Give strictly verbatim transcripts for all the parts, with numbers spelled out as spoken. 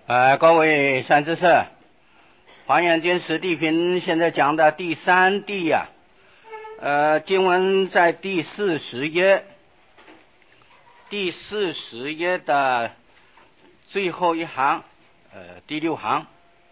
呃，各位善知识，华严经十地品现在讲的第三地呀、啊，呃，经文在第四十页，第四十页的最后一行，呃，第六行，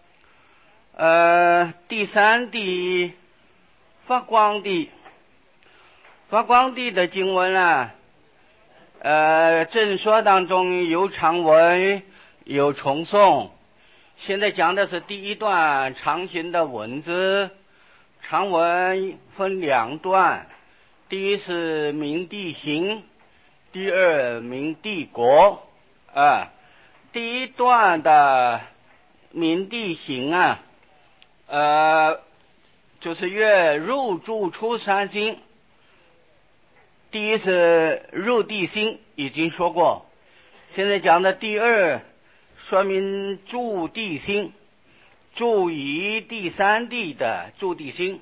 呃，第三地发光地，发光地的经文啊，呃，正说当中有长文。有重诵，现在讲的是第一段长行的文字，长文分两段，第一是明地行，第二明地国啊。第一段的明地行啊，呃，就是越入住出三心。第一是入地心，已经说过，现在讲的第二。说明住地心，住于第三地的住地心。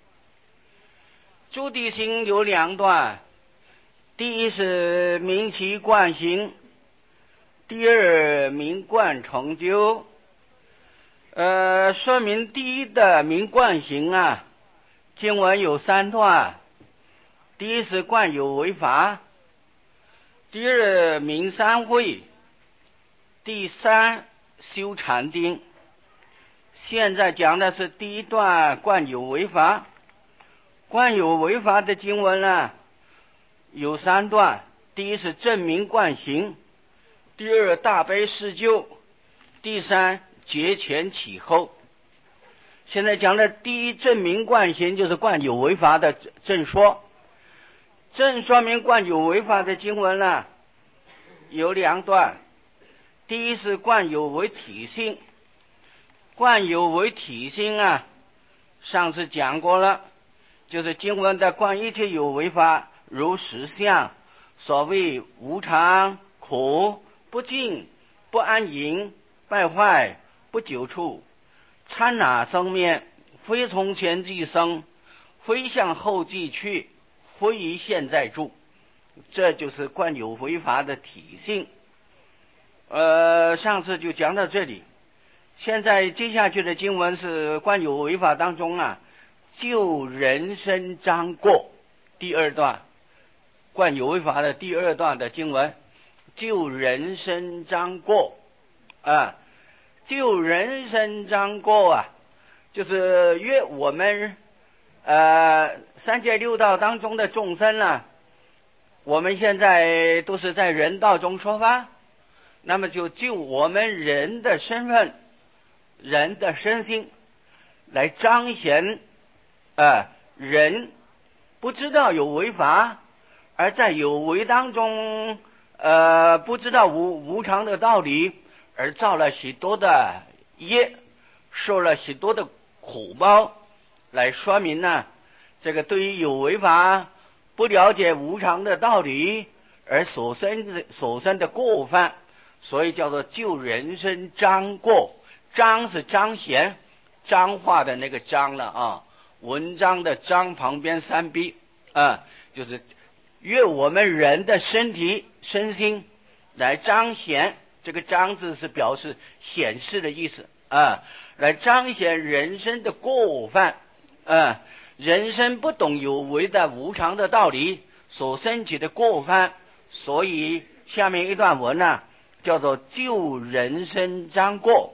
住地心有两段，第一是明其观行，第二明观成就。呃，说明第一的明观行啊，经文有三段，第一是观有为法，第二明三会。第三修禅定，现在讲的是第一段观有为法。观有为法的经文呢，有三段，第一是证明观行，第二大悲释救，第三节前起后。现在讲的第一证明观行，就是观有为法的正说。正说明观有为法的经文呢，有两段。第一是观有为体性，观有为体性啊，上次讲过了，就是经文的观一切有为法如实相，所谓无常、苦、不净、不安隐、败坏、不久处，刹那生灭，非从前即生，非向后即去，非于现在住，这就是观有为法的体性。呃，上次就讲到这里，现在接下去的经文是观有为法当中啊，就人生章过第二段，观有为法的第二段的经文，就人生章过啊，就人生章过啊，就是约我们呃三界六道当中的众生呢、啊，我们现在都是在人道中说法。那么就就我们人的身份，人的身心来彰显呃人不知道有为法，而在有为当中呃不知道无无常的道理，而造了许多的业，受了许多的苦报，来说明呢这个对于有为法不了解无常的道理而所生的所生的过犯，所以叫做就人生章过。章是彰显，彰化的那个章了啊，文章的章旁边三笔啊，就是越我们人的身体身心来彰显，这个章字是表示显示的意思啊，来彰显人生的过犯啊，人生不懂有为的无常的道理所生起的过犯，所以下面一段文呢、啊叫做就人生章过。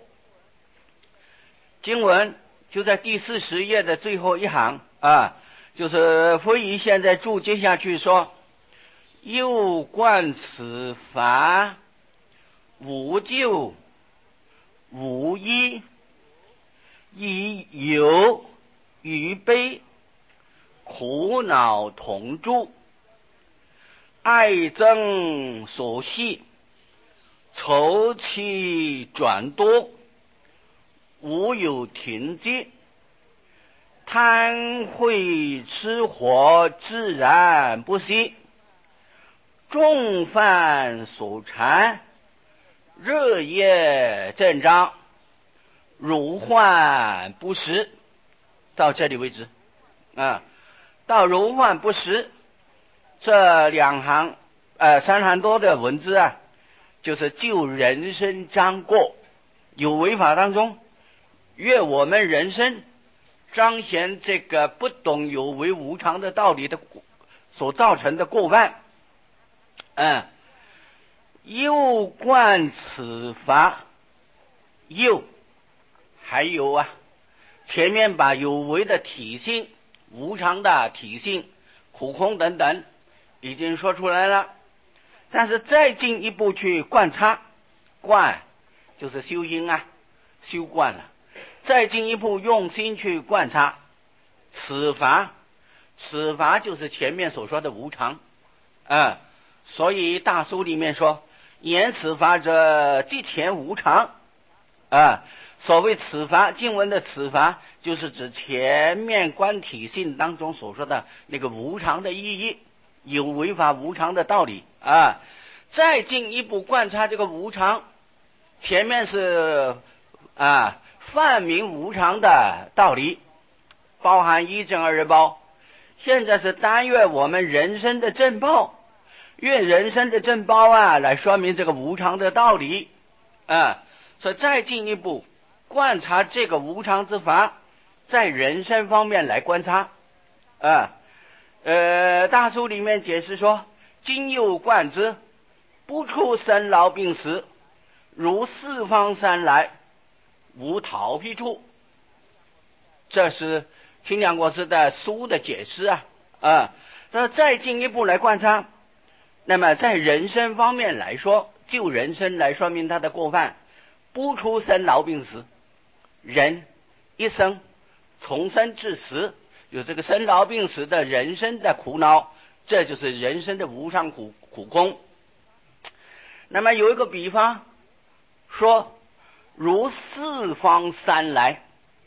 经文就在第四十页的最后一行啊，就是非遗现在注接下去说，又观此法无救无依，以有与悲苦恼同住，爱憎所系，愁气转多，无有停寂，贪恚痴火自然不息，众犯所缠，热业正张，如幻不实。到这里为止啊，到如幻不实这两行呃三行多的文字啊，就是就人生章过， 有为法当中，越我们人生彰显这个不懂有为无常的道理的所造成的过患，嗯，又贯此法，又还有啊，前面把有为的体性、无常的体性、苦空等等已经说出来了，但是再进一步去观察，观就是修心啊，修观了，再进一步用心去观察此法，此法就是前面所说的无常啊，所以大书里面说言此法者即前无常啊，所谓此法，经文的此法就是指前面观体性当中所说的那个无常的意义，有为法无常的道理啊。再进一步观察这个无常，前面是啊泛明无常的道理，包含一正二报，现在是单月我们人生的正报，用人生的正报啊来说明这个无常的道理啊。所以再进一步观察这个无常之法，在人生方面来观察啊。呃，大书里面解释说，今又观之，不出生老病死，如四方山来，无逃避处。这是清凉国师的书的解释啊啊。那再进一步来观察，那么在人生方面来说，就人生来说明他的过犯，不出生老病死，人一生从生至死有这个生老病死的人生的苦恼，这就是人生的无常苦苦空。那么有一个比方说，如四方山来，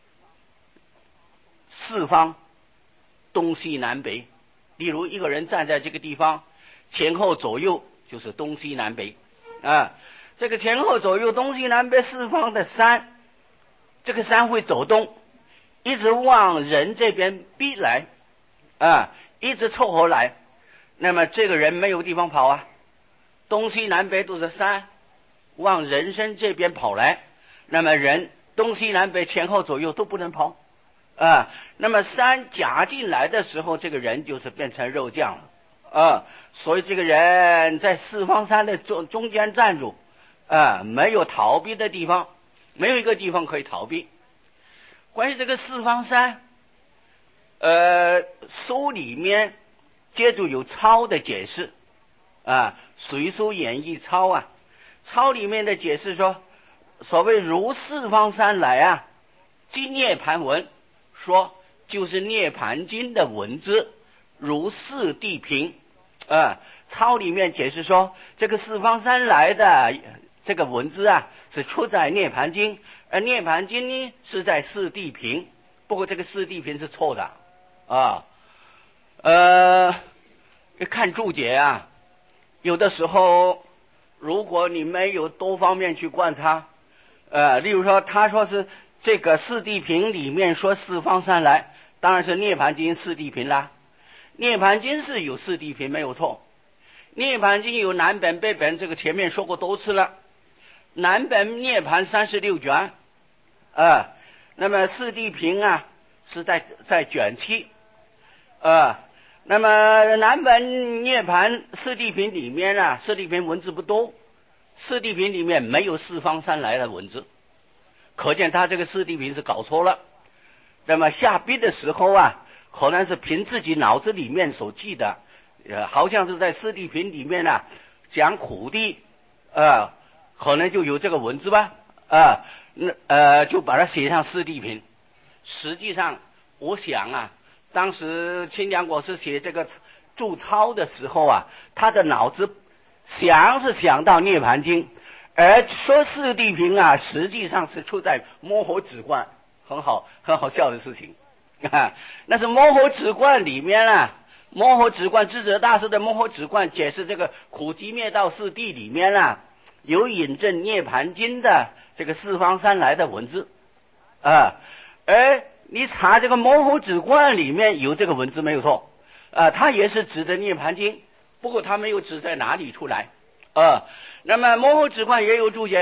四方东西南北，例如一个人站在这个地方，前后左右就是东西南北啊。这个前后左右东西南北四方的山，这个山会走动，一直往人这边逼来啊，一直凑合来，那么这个人没有地方跑啊，东西南北都是山，往人身这边跑来，那么人东西南北前后左右都不能跑啊。那么山夹进来的时候，这个人就是变成肉酱了啊。所以这个人在四方山的中中间站住啊，没有逃避的地方，没有一个地方可以逃避。关于这个四方山，呃，书里面接着有抄的解释啊，随书演义抄啊，抄里面的解释说，所谓如四方山来啊，即涅盘文，说就是涅盘经的文字，如四地平啊。抄里面解释说，这个四方山来的这个文字啊，是出在涅盘经，而涅盘经呢是在四地平，不过这个四地平是错的啊。呃，看注解啊，有的时候如果你没有多方面去观察，呃，例如说他说是这个四地平里面说四方山来，当然是涅盘经四地平啦。涅盘经是有四地平没有错，涅盘经有南本北本，这个前面说过多次了。南本涅盘三十六卷啊，那么四地平啊是在在卷七啊。那么南本涅盘四地平里面啊，四地平文字不多，四地平里面没有四方山来的文字，可见他这个四地平是搞错了。那么下笔的时候啊，可能是凭自己脑子里面所记的，呃，好像是在四地平里面啊讲苦地，呃，可能就有这个文字吧，啊，那呃就把它写上四地平。实际上，我想啊，当时清凉国师写这个注抄的时候啊，他的脑子想是想到涅盘经，而说四地平啊，实际上是出在摩诃止观，很好很好笑的事情啊。那是摩诃止观里面啊，摩诃止观智者大师的摩诃止观解释这个苦集灭道四谛里面啊，有引证涅盘经的这个四方山来的文字啊，而你查这个摩诃止观里面有这个文字没有错啊，它也是指的涅盘经，不过它没有指在哪里出来啊。那么摩诃止观也有注解呀、啊，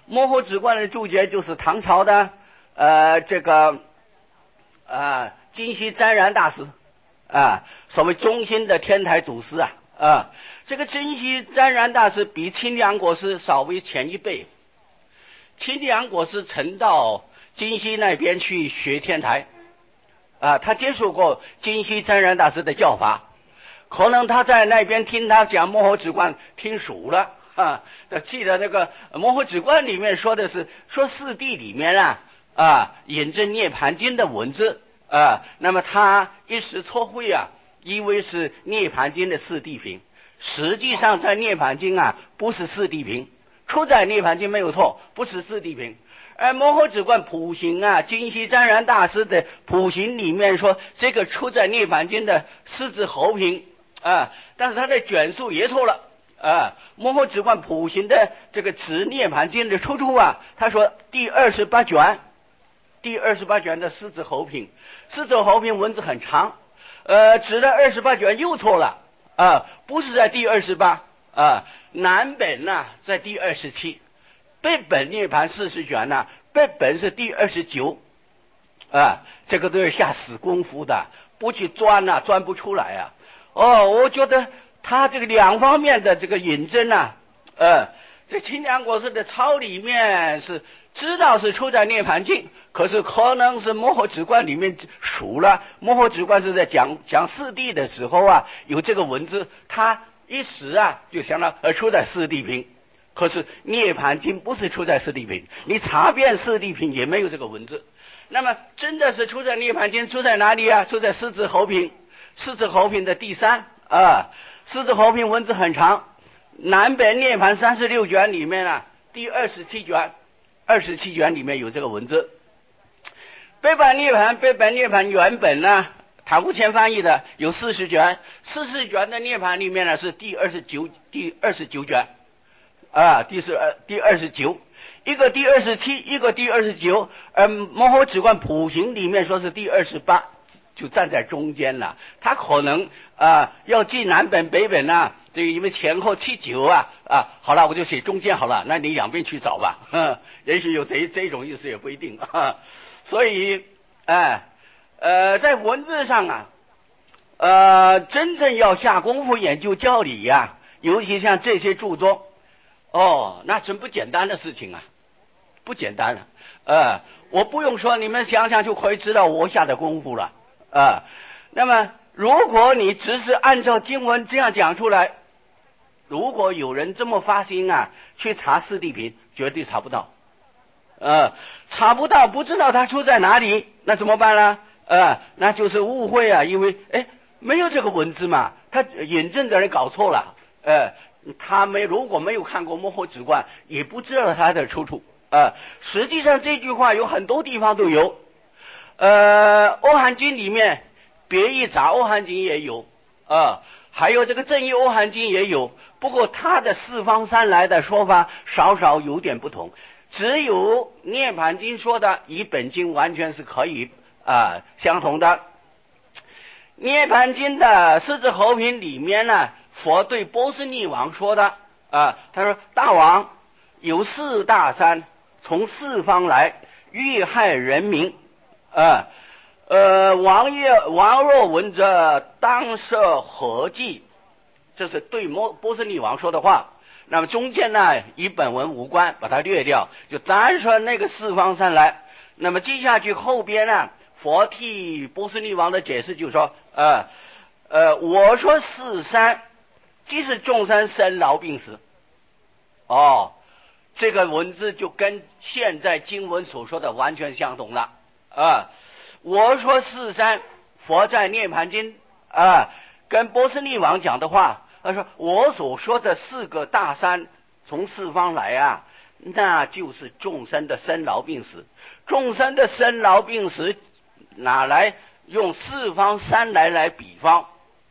幕后直观的注解就是唐朝的呃这个啊金溪沾染大师啊，所谓中心的天台祖师啊啊，这个金溪沾染大师比清凉国师稍微前一辈。清凉国师曾到金溪那边去学天台啊，他接受过金溪沾染大师的教法，可能他在那边听他讲幕后直观听熟了啊。记得那个幕后直观里面说的是说四谛里面啊啊引证涅盘经的文字啊，那么他一时错会啊，以为是涅盘经的四谛品，实际上在涅盘经啊不是四谛品，出在涅盘经没有错，不是四谛品。而幕后直观普行啊，金溪沾染大师的普行里面说这个出在涅盘经的四字侯品啊，但是他的卷数也错了啊。幕后直观普行的这个指涅盘经的出处啊，他说第二十八卷，第二十八卷的四字侯品，四字侯品文字很长，呃，指的二十八卷又错了啊，不是在第二十八啊，南本呐、啊、在第二十七。北本涅盘四十卷呢、啊，北本是第二十九，啊，这个都是下死功夫的，不去钻呐、啊，钻不出来啊。哦，我觉得他这个两方面的这个引证呐、啊，呃，这清凉国师的抄里面是知道是出在涅盘经，可是可能是幕后直观里面数了，幕后直观是在讲讲四谛的时候啊，有这个文字，他一时啊就想到呃出在四谛品。可是涅盘经不是出在四谛品，你查遍四谛品也没有这个文字。那么真的是出在涅盘经，出在哪里啊？出在四字侯品，四字侯品的第三啊。四字侯品文字很长，南本涅盘三十六卷里面啊，第二十七卷，二十七卷里面有这个文字。北本涅盘，北本涅盘原本呢，唐无谦翻译的有四十卷，四十卷的涅盘里面呢是第二十九，第二十九卷。啊，第是呃第二十九，一个第二十七，一个第二十九，而幕后直观普行里面说是第二十八，就站在中间了。他可能啊要记南本北本啊，这个因为前后七九啊啊，好了，我就写中间好了，那你两边去找吧，呵也许有这这种意思也不一定啊。所以哎 呃, 呃在文字上啊，呃真正要下功夫研究教理呀、啊，尤其像这些著作。哦，那真不简单的事情啊，不简单了。呃，我不用说，你们想想就可以知道我下的功夫了啊、呃。那么，如果你只是按照经文这样讲出来，如果有人这么发心啊，去查四谛品，绝对查不到。呃，查不到，不知道它出在哪里，那怎么办呢？呃，那就是误会啊，因为哎，没有这个文字嘛，他引证的人搞错了，呃。他没如果没有看过幕后直观，也不知道它的出处啊、呃。实际上这句话有很多地方都有，呃，《欧汉经》里面别义杂欧汉经也有啊、呃，还有这个正义欧汉经也有。不过它的四方三来的说法稍稍有点不同，只有涅盘经说的与本经完全是可以啊、呃、相同的。涅盘经的四字侯品里面呢。佛对波斯匿王说的啊，他说：“大王，有四大山从四方来，欲害人民啊。呃，王爷王若闻者，当设何计？”这是对波波斯匿王说的话。那么中间呢，与本文无关，把它略掉，就单说那个四方山来。那么接下去后边呢，佛替波斯匿王的解释就说：“呃呃，我说四山。”即是众生生老病死，哦，这个文字就跟现在经文所说的完全相同了啊！我说四山，佛在涅盘经啊，跟波斯匿王讲的话，他说我所说的四个大山从四方来啊，那就是众生的生老病死。众生的生老病死，哪来用四方山来来比方？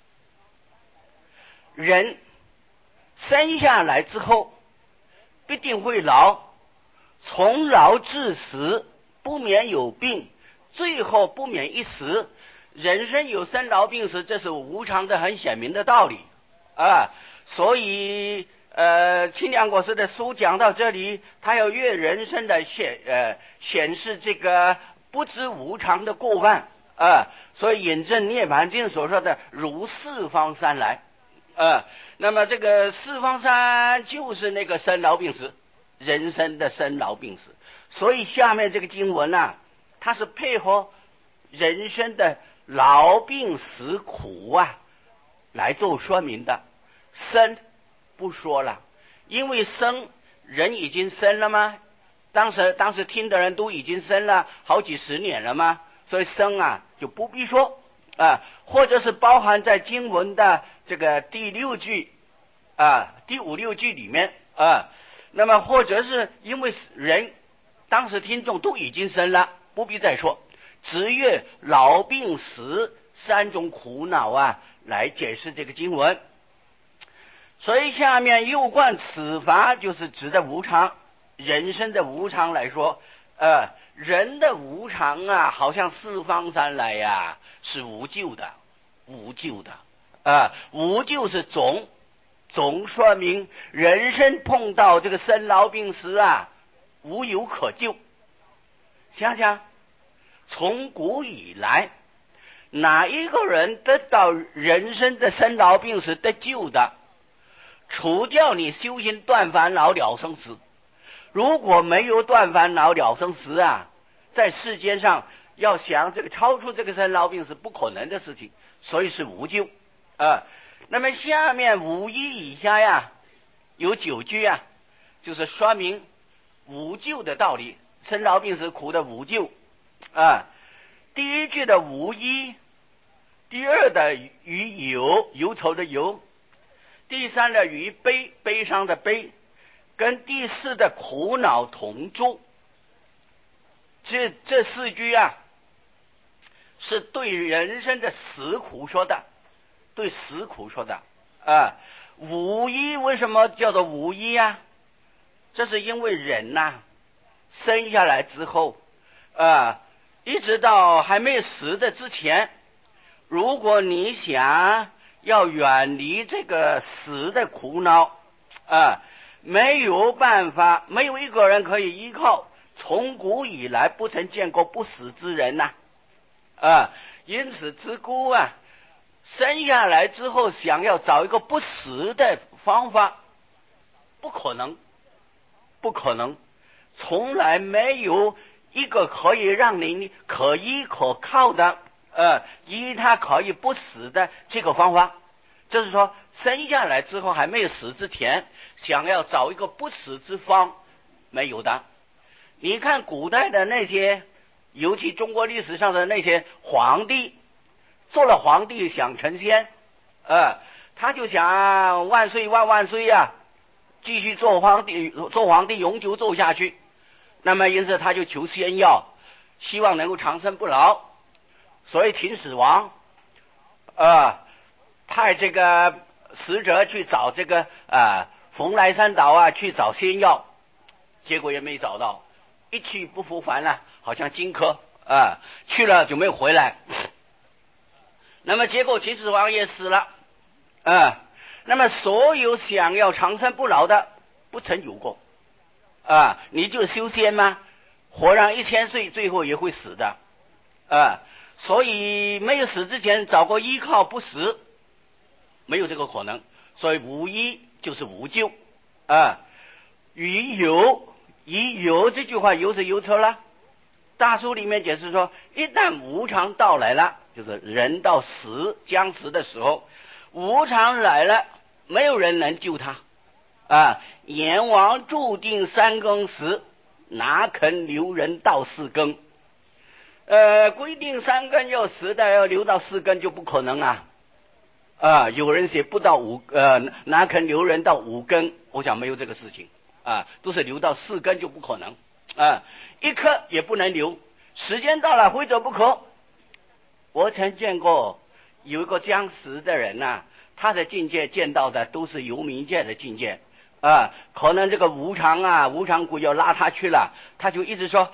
人生下来之后必定会老，从老至死不免有病，最后不免一死。人生有生老病死，这是无常的很显明的道理啊。所以呃，清凉国师的书讲到这里，他要越人生的显呃显示这个不知无常的过患啊、呃，所以引证涅槃经所说的如四方山来啊、呃。那么这个四方山就是那个生老病死，人生的生老病死。所以下面这个经文啊，它是配合人生的老病死苦啊来做说明的。生不说了，因为生人已经生了吗？当时当时听的人都已经生了好几十年了吗？所以生啊就不必说啊，或者是包含在经文的这个第六句啊、第五六句里面啊。那么或者是因为人当时听众都已经生了，不必再说，只越老病死三种苦恼啊来解释这个经文。所以下面又观此法就是指的无常，人生的无常来说，呃，人的无常啊，好像四方山来呀、啊，是无救的，无救的啊、呃，无救是总总说明人生碰到这个生老病死啊，无有可救。想想，从古以来，哪一个人得到人生的生老病死得救的？除掉你修行断烦恼了生死，如果没有断烦恼了生死啊，在世间上要想这个超出这个生老病死不可能的事情，所以是无救啊、呃。那么下面五一以下呀，有九句啊，就是说明无救的道理，生老病死苦的无救啊、呃。第一句的无一，第二的与忧，忧愁的忧。第三的与悲，悲伤的悲，跟第四的苦恼同住。这这四句啊，是对人生的死苦说的，对死苦说的啊。五一为什么叫做五一啊？这是因为人呐、啊，生下来之后啊，一直到还没死的之前，如果你想要远离这个死的苦恼啊，没有办法，没有一个人可以依靠，从古以来不曾见过不死之人呐 啊, 啊，因此自古啊，生下来之后想要找一个不死的方法，不可能，不可能，从来没有一个可以让你可依可靠的呃，依他可以不死的这个方法。就是说生下来之后还没有死之前，想要找一个不死之方，没有的。你看古代的那些，尤其中国历史上的那些皇帝，做了皇帝想成仙，呃，他就想万岁万万岁呀、啊，继续做皇帝，做皇帝永久做下去。那么因此他就求仙药，希望能够长生不老。所以秦始皇呃派这个使者去找这个啊蓬莱山岛啊去找仙药，结果也没找到，一去不复返了，好像荆轲啊去了就没有回来。那么结果秦始皇也死了啊。那么所有想要长生不老的不曾有过啊，你就修仙吗？活上一千岁，最后也会死的啊。所以没有死之前找个依靠不死，没有这个可能。所以无依就是无救啊。与有，与有这句话有是忧愁了。大书里面解释说，一旦无常到来了，就是人到死将死的时候，无常来了，没有人能救他啊。阎王注定三更死，哪肯留人到四更？呃，规定三更要死的，要留到四更就不可能啊！啊，有人写不到五，呃，哪肯留人到五更？我想没有这个事情啊，都是留到四更就不可能啊，一刻也不能留，时间到了非走不可。我曾见过有一个将死的人呐、啊，他的境界见到的都是游冥界的境界啊，可能这个无常啊，无常鬼要拉他去了，他就一直说：“我还没，我还没。”我不该死的时候了，我还有好多事没有做完。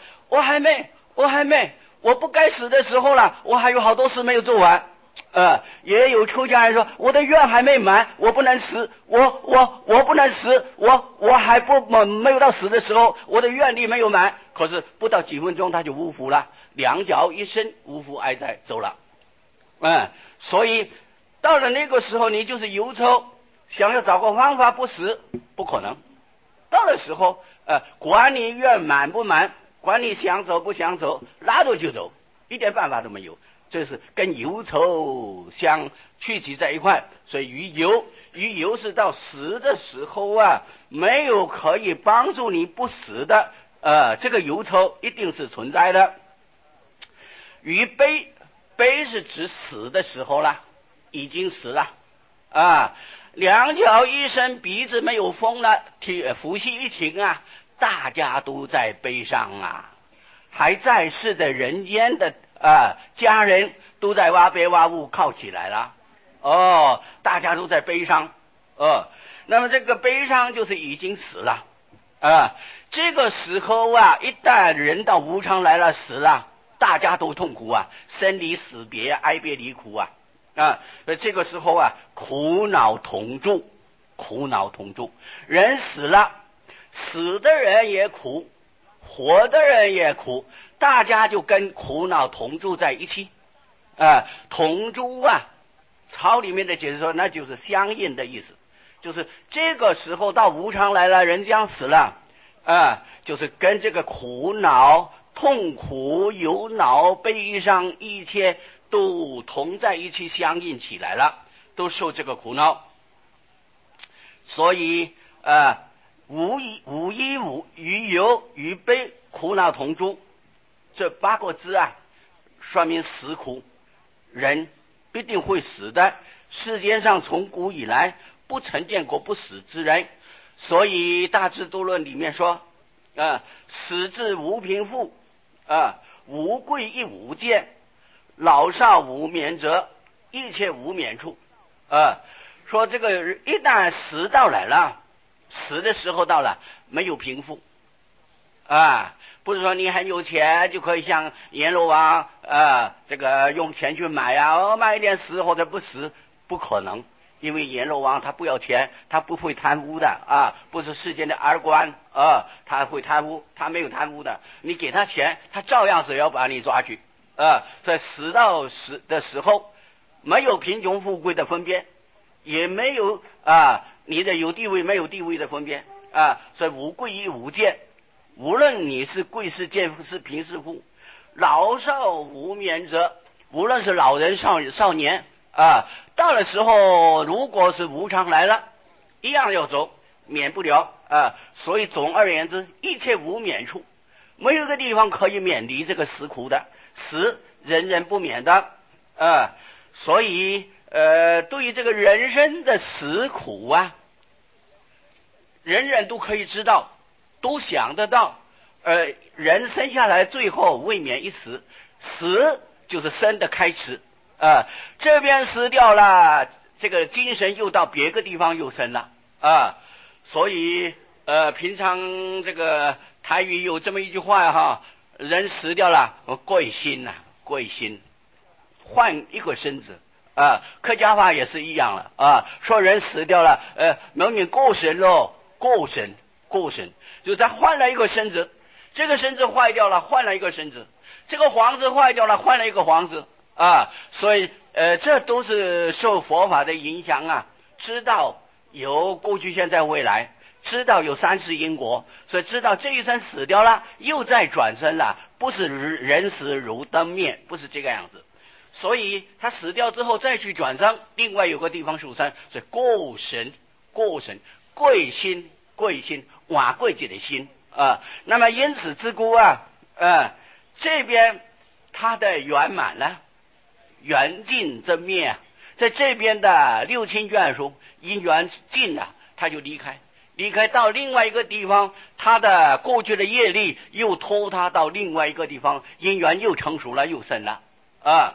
呃，也有出家人说，我的愿还没满，我不能死，我我我不能死，我我还不没有到死的时候，我的愿力没有满。可是不到几分钟他就无福了，两脚一伸，无福哀哉走了。嗯，所以到了那个时候，你就是忧愁，想要找个方法不死，不可能。到了时候，呃，管你愿满不满，管你想走不想走，拉走就走，一点办法都没有。这是跟忧愁相聚集在一块，所以于忧，于忧是到死的时候啊，没有可以帮助你不死的，呃，这个忧愁一定是存在的。于悲，悲是指死的时候了，已经死了啊，两脚一伸，鼻子没有风了，呼吸一停啊，大家都在悲伤啊，还在世的人间的啊，家人都在挖悲挖物靠起来了，哦，大家都在悲伤，哦，那么这个悲伤就是已经死了啊。这个时候啊，一旦人到无常来了，死了，大家都痛苦啊，生离死别，哀别离苦啊啊，这个时候啊，苦恼同住，苦恼同住，人死了，死的人也苦，活的人也苦，大家就跟苦恼同住在一起啊，同住啊，草里面的解释说那就是相应的意思，就是这个时候到无常来了，人将死了啊，就是跟这个苦恼痛苦忧恼悲伤一切都同在一起相应起来了，都受这个苦恼。所以呃无一无一无于忧于悲苦恼同住，这八个字啊，说明死苦，人必定会死的。世间上从古以来不曾见过不死之人，所以大智度论里面说啊、呃，死之无贫富啊，无贵亦无贱，老少无免者，一切无免处啊。说这个一旦死到来了，死的时候到了，没有贫富啊，不是说你很有钱就可以像阎罗王啊，这个用钱去买啊，哦，买一点死或者不死，不可能，因为阎罗王他不要钱，他不会贪污的啊，不是世间的二官啊，他会贪污，他没有贪污的，你给他钱，他照样是要把你抓去啊。在死到死的时候，没有贫穷富贵的分别，也没有啊你的有地位没有地位的分别啊，所以无贵亦无贱，无论你是贵是贱是贫是富，老少无免者，无论是老人少少年啊，到了时候如果是无常来了，一样要走，免不了啊。所以总而言之，一切无免处，没有一个地方可以免离这个死苦的，死人人不免的啊。所以呃，对于这个人生的死苦啊，人人都可以知道，都想得到。呃，人生下来最后未免一死，死就是生的开始啊。这边死掉了，这个精神又到别个地方又生了啊。所以呃，平常这个台语有这么一句话哈，人死掉了，贵心呐、啊，贵心，换一个身子。啊，客家话也是一样了啊，说人死掉了，呃，明年过神喽，过神，过神，就他换了一个身子，这个身子坏掉了，换了一个身子，这个房子坏掉了，换了一个房子啊，所以呃，这都是受佛法的影响啊，知道有过去、现在、未来，知道有三世因果，所以知道这一生死掉了，又再转生了，不是人死如灯灭，不是这个样子。所以他死掉之后再去转生，另外有个地方受生，所以过神过神贵心贵心瓦贵己的心啊。那么因此之故啊，呃，这边他的圆满了，缘尽则灭啊，在这边的六亲眷属因缘尽了，他就离开，离开到另外一个地方，他的过去的业力又拖他到另外一个地方，因缘又成熟了，又生了啊。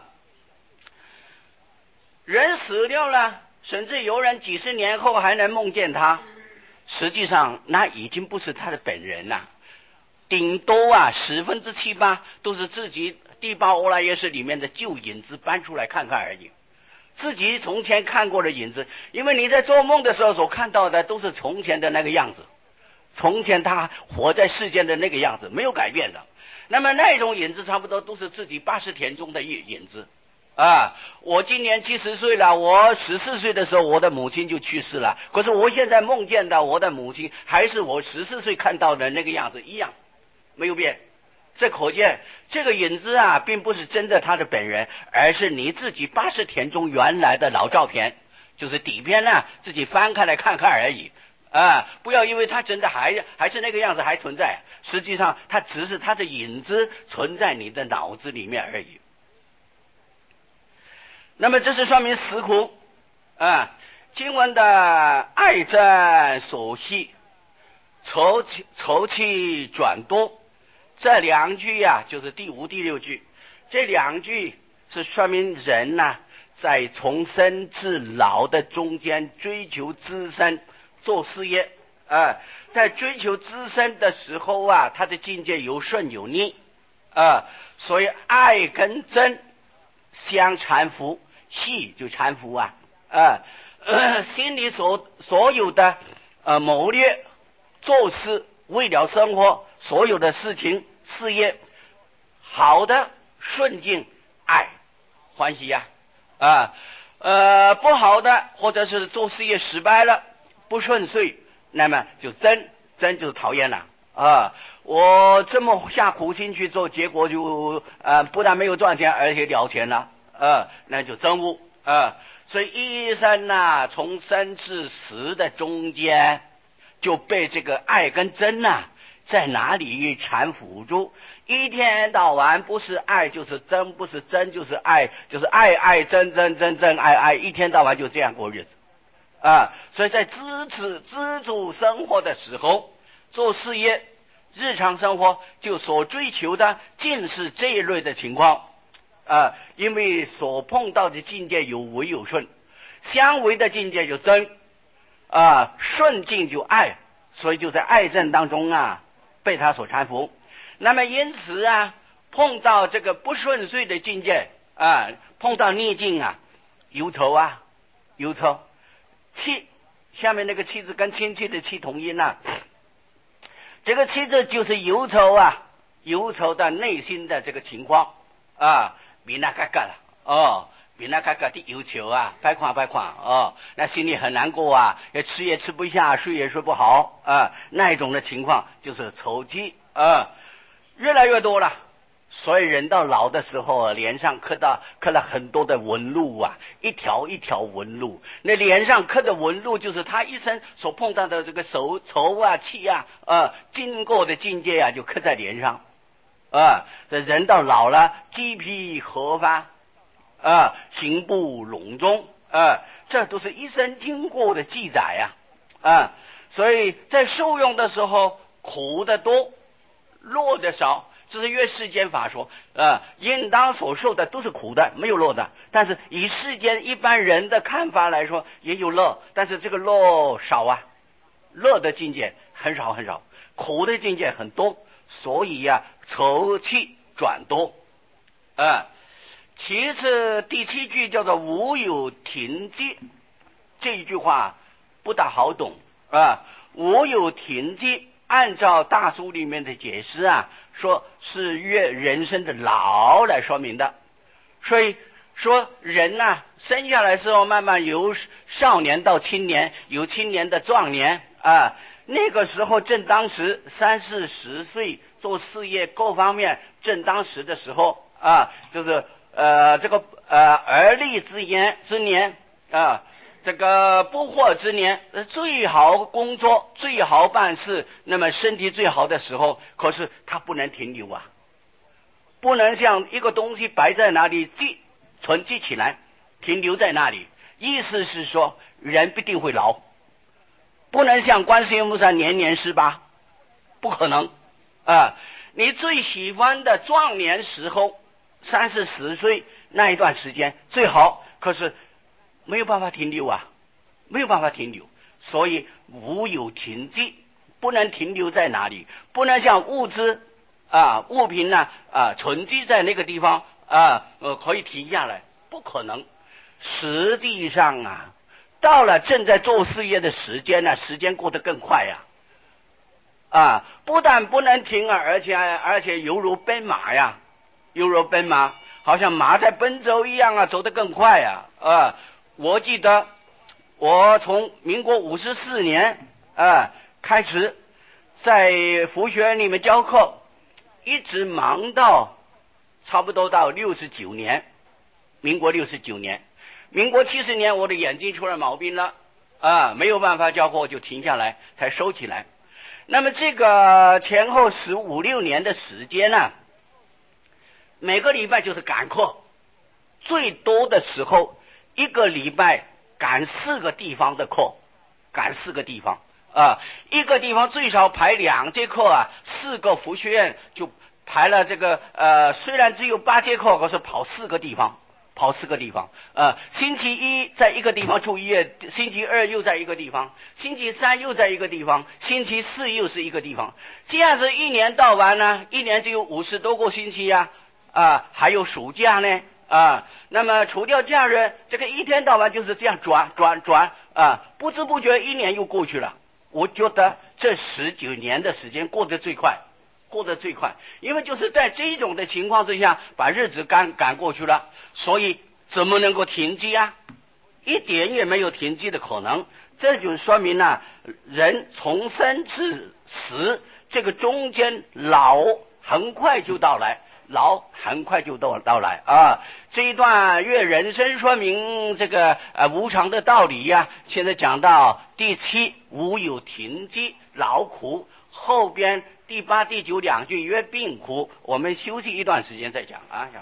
人死掉了，甚至有人几十年后还能梦见他，实际上那已经不是他的本人了，顶多啊十分之七八都是自己第八阿赖耶识里面的旧影子搬出来看看而已自己从前看过的影子，因为你在做梦的时候所看到的都是从前的那个样子，从前他活在世间的那个样子没有改变的。那么那种影子差不多都是自己八十田中的影子啊。我今年七十岁了，我十四岁的时候我的母亲就去世了，可是我现在梦见的我的母亲还是我十四岁看到的那个样子一样，没有变。这可见这个影子啊并不是真的他的本人，而是你自己八十田中原来的老照片，就是底片呢自己翻开来看看而已啊！不要因为他真的还还是那个样子还存在，实际上他只是他的影子存在你的脑子里面而已。那么这是说明死苦啊。经文的爱憎所系，愁气愁气转多，这两句呀、啊，就是第五、第六句。这两句是说明人呐、啊，在从生至老的中间追求资身做事业啊，在追求资身的时候啊，他的境界有顺有逆啊，所以爱跟憎相搀扶，系就搀扶啊啊，呃，心里所所有的呃谋略、做事、为了生活所有的事情、事业，好的顺境爱欢喜呀 啊, 啊呃不好的或者是做事业失败了不顺遂，那么就憎憎就是讨厌了啊！我这么下苦心去做，结果就呃不但没有赚钱，而且了钱了啊，那就憎恶啊！所以一生呐、啊，从生至死的中间就被这个爱跟憎呐、啊，在哪里缠缚住？一天到晚不是爱就是憎，不是憎就是爱，就是爱爱憎憎憎憎爱爱，一天到晚就这样过日子啊！所以在支持资助生活的时候，做事业、日常生活就所追求的尽是这一类的情况啊，因为所碰到的境界有违有顺，相违的境界就憎啊，顺境就爱，所以就在爱憎当中啊被他所搀扶。那么因此啊，碰到这个不顺遂的境界啊，碰到逆境啊，忧愁啊，忧愁。气下面那个气字跟亲戚的气同音啊，这个气字就是忧愁啊，忧愁的内心的这个情况啊，比那个个了哦，比那个个的忧愁啊，白况白况哦，那心里很难过啊，也吃也吃不下，睡也睡不好啊，那一种的情况就是愁气啊，越来越多了。所以人到老的时候，脸上刻到刻了很多的纹路啊，一条一条纹路。那脸上刻的纹路，就是他一生所碰到的这个愁愁啊、气啊、呃，经过的境界啊，就刻在脸上。啊，这人到老了，鸡皮褐发，啊，行不隆中，啊，这都是一生经过的记载呀，啊，所以在受用的时候，苦的多，乐的少。这是越世间法说啊，应当所受的都是苦的，没有乐的。但是以世间一般人的看法来说，也有乐，但是这个乐少啊，乐的境界很少很少，苦的境界很多，所以呀、啊，愁气转多啊。其次第七句叫做无有停寂，这一句话不大好懂啊。无有停寂，按照大书里面的解释啊，说是越人生的老来说明的。所以说人呐、啊，生下来之后慢慢由少年到青年，由青年的壮年啊，那个时候正当时三四十岁做事业各方面正当时的时候啊，就是呃这个呃而立之年之年啊。这个不惑之年，最好工作，最好办事，那么身体最好的时候，可是它不能停留啊，不能像一个东西摆在那里积存积起来，停留在那里。意思是说，人必定会老，不能像观世音菩萨年年十八，不可能啊！你最喜欢的壮年时候，三四十岁那一段时间最好，可是没有办法停留啊，没有办法停留，所以无有停寂，不能停留在哪里，不能像物质啊物品呢啊存积在那个地方啊呃可以停下来，不可能。 实际上啊，到了正在做事业的时间呢、啊，时间过得更快呀、啊，啊，不但不能停啊，而且而且犹如奔马呀，犹如奔马，好像马在奔走一样啊，走得更快呀、啊，啊，我记得我从民国五十四年啊开始在佛学院里面教课，一直忙到差不多到六十九年，民国六十九年。民国七十年，我的眼睛出了毛病了，啊，没有办法教课，就停下来，才收起来。那么这个前后十五六年的时间呢、啊，每个礼拜就是赶课，最多的时候一个礼拜赶四个地方的课，赶四个地方啊，一个地方最少排两节课啊，四个佛学院就排了这个呃，虽然只有八节课，可是跑四个地方。跑四个地方，呃，星期一在一个地方住一夜，星期二又在一个地方，星期三又在一个地方，星期四又是一个地方，这样子一年到完呢，一年只有五十多个星期呀、啊，啊，还有暑假呢，啊，那么除掉假日，这个一天到晚就是这样转转转，啊，不知不觉一年又过去了。我觉得这十九年的时间过得最快。过得最快，因为就是在这种的情况之下，把日子赶赶过去了，所以怎么能够停机啊？一点也没有停机的可能。这就说明呢、啊，人从生至死这个中间老很快就到来，老很快就到到来啊！这一段阅人生说明这个呃无常的道理呀、啊。现在讲到第七，无有停机，劳苦。后边第八、第九两句曰病苦，我们休息一段时间再讲啊。